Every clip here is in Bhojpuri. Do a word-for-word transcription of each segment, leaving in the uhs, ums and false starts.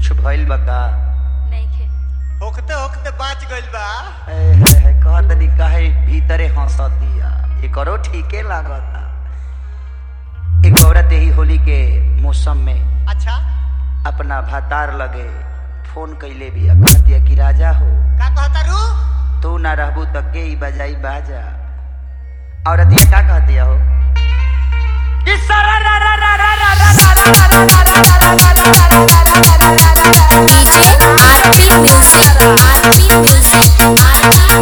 कुछ भइल बा का? नइखे होकते होकते बाच गइल बा। ए है है कहत नी काहे भीतरे हंसतिया एकरो ठीके लागता। एक औरत यही होली के मौसम में अच्छा अपना भातार लगे फोन कैले बिया, कहतिया कि राजा हो का कहता रू? तू ना रहबू त के ही बजाई बाजा। औरत ये का कहतिया हो DJ RP music RP music RP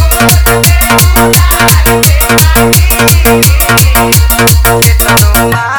It's